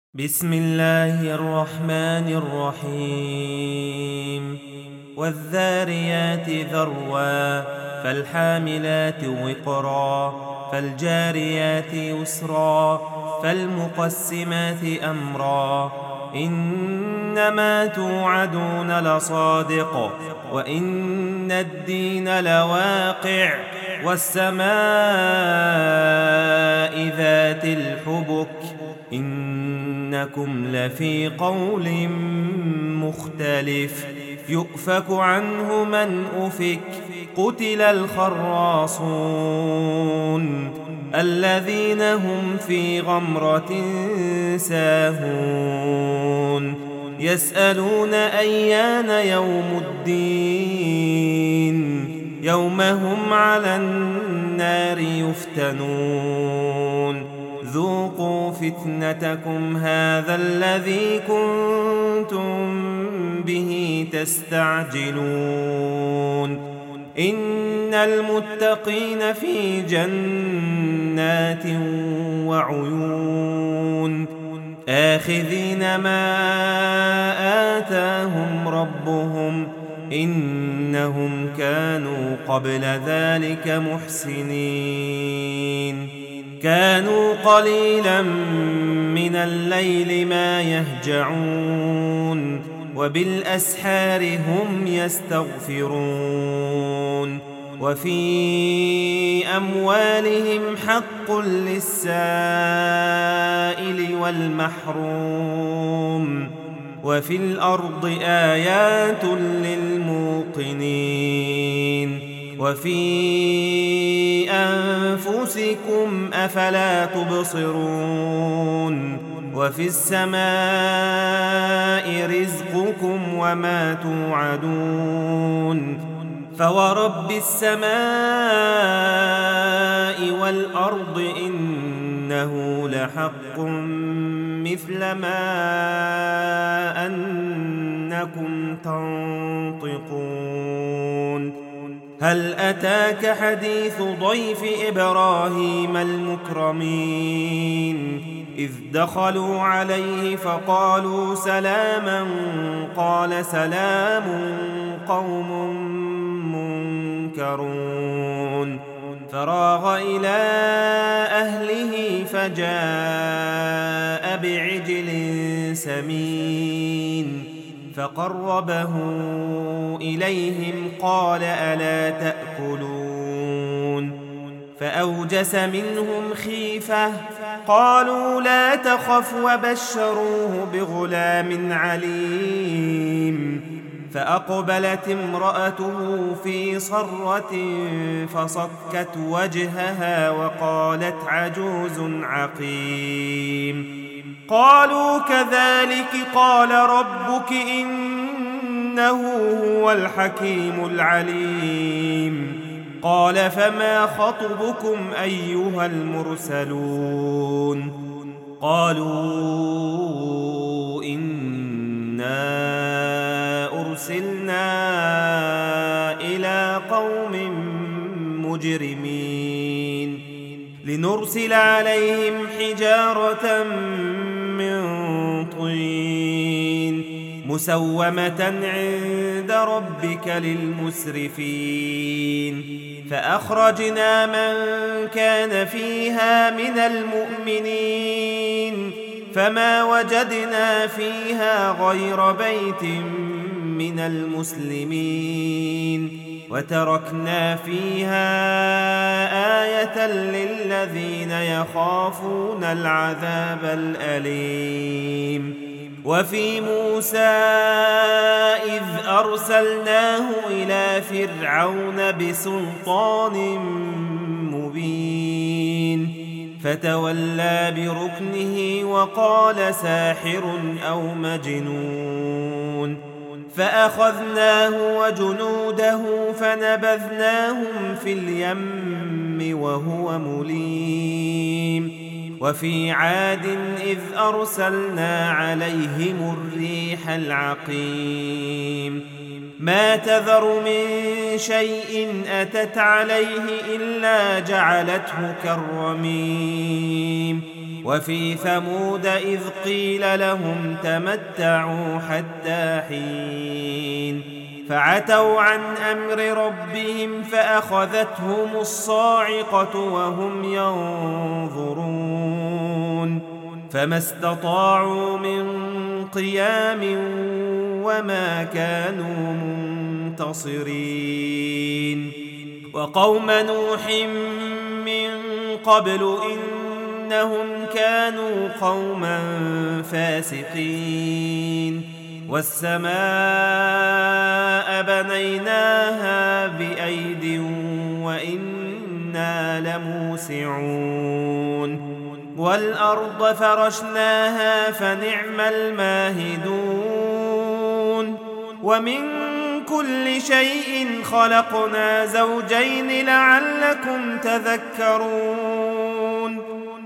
بسم الله الرحمن الرحيم والذاريات ذروا فالحاملات وقرا فالجاريات يسرا فالمقسمات أمرا إنما توعدون لصادق وإن الدين لواقع والسماء ذات الحبك إنكم لفي قول مختلف يؤفك عنه من أفك قتل الخراصون الذين هم في غمرة ساهون يسألون أيان يوم الدين يوم هم على النار يفتنون ذوقوا فتنتكم هذا الذي كنتم به تستعجلون إن المتقين في جنات وعيون آخذين ما آتاهم ربهم إنهم كانوا قبل ذلك محسنين كانوا قليلا من الليل ما يهجعون وبالأسحار هم يستغفرون وفي أموالهم حق للسائل والمحروم وفي الأرض آيات للموقنين وفي أنفسكم أفلا تبصرون وفي السماء رزقكم وما توعدون فورب السماء والأرض إنه لحق مثل ما أنكم تنطقون هل أتاك حديث ضيف إبراهيم المكرمين إذ دخلوا عليه فقالوا سلاما قال سلام قوم منكرون فراغ إلى أهله فجاء بعجل سمين فقربه إليهم قال ألا تأكلون فأوجس منهم خيفة قالوا لا تخف وبشروه بغلام عليم فأقبلت امرأته في صرة فصكت وجهها وقالت عجوز عقيم قالوا كذلك قال ربك إنه هو الحكيم العليم قال فما خطبكم أيها المرسلون قالوا إنا أرسلنا إلى قوم مجرمين لنرسل عليهم حجارة من طين مسومة عند ربك للمسرفين فأخرجنا من كان فيها من المؤمنين فما وجدنا فيها غير بيت من المسلمين وتركنا فيها آية للذين يخافون العذاب الأليم وفي موسى إذ أرسلناه إلى فرعون بسلطان مبين فتولى بركنه وقال ساحر أو مجنون فأخذناه وجنوده فنبذناهم في اليم وهو مليم وفي عاد إذ أرسلنا عليهم الريح العقيم ما تذر من شيء أتت عليه إلا جعلته كالرميم وفي ثمود إذ قيل لهم تمتعوا حتى حين فعتوا عن أمر ربهم فأخذتهم الصاعقة وهم ينظرون فما استطاعوا من قيام وما كانوا منتصرين وقوم نوح من قبل إنهم كانوا قوما فاسقين والسماء بنيناها بأيد وإنا لموسعون والأرض فرشناها فنعم الماهدون ومن كل شيء خلقنا زوجين لعلكم تذكرون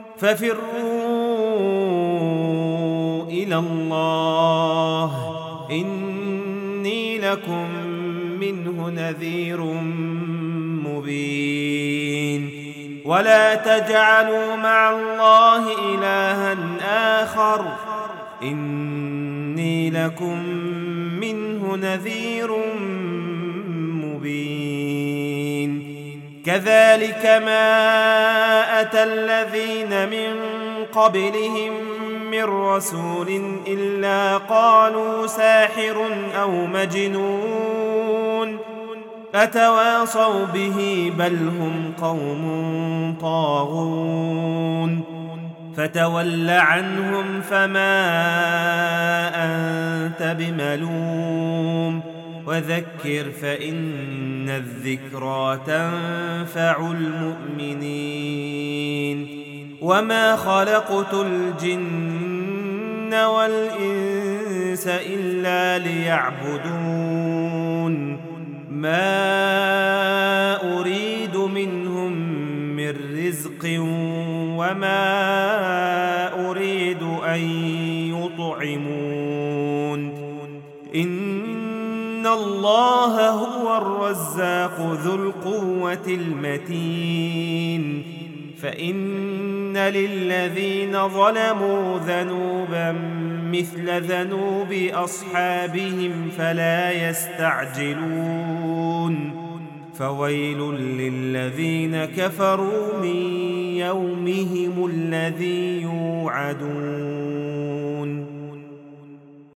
ففروا إلى الله إني لكم منه نذير مبين ولا تجعلوا مع الله إلها آخر إني لكم منه نذير مبين كذلك ما أتى الذين من قبلهم من رسول إلا قالوا ساحر أو مجنون أتواصوا به بل هم قوم طاغون فتول عنهم فما أنت بملوم وذكر فإن الذكرى تنفع المؤمنين وما خلقت الجن والإنس إلا ليعبدون ما أريد منهم من رزق وما أريد أن يطعمون إن الله هو الرزاق ذو القوة المتين فإن للذين ظلموا ذنوبا مثل ذنوب أصحابهم فلا يستعجلون فويل للذين كفروا من يومهم الذي يوعدون